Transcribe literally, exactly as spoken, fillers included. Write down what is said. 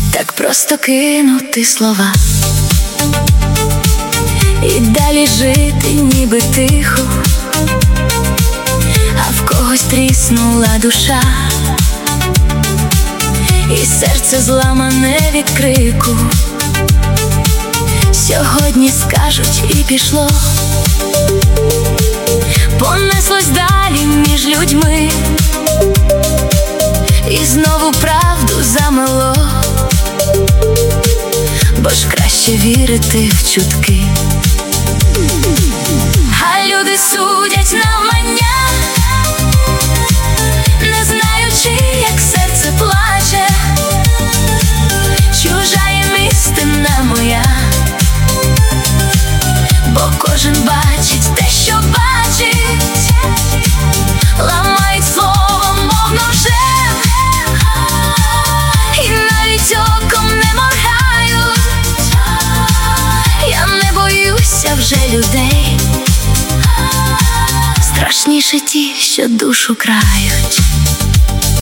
Так просто кинути слова і далі жити ніби тихо, а в когось тріснула душа, і серце зламане від крику. Сьогодні скажуть і пішло, понеслось далі між людьми, і знову правду замело, бо ж краще вірити в чутки. А люди судять навмання, не знаючи, як серце плаче. Чужа їм істина моя, бо кожен бачить те, що бачить, ламають словом, мов ножем, і навіть оком не моргають. Я не боюся вже людей, страшніше ті, що душу крають.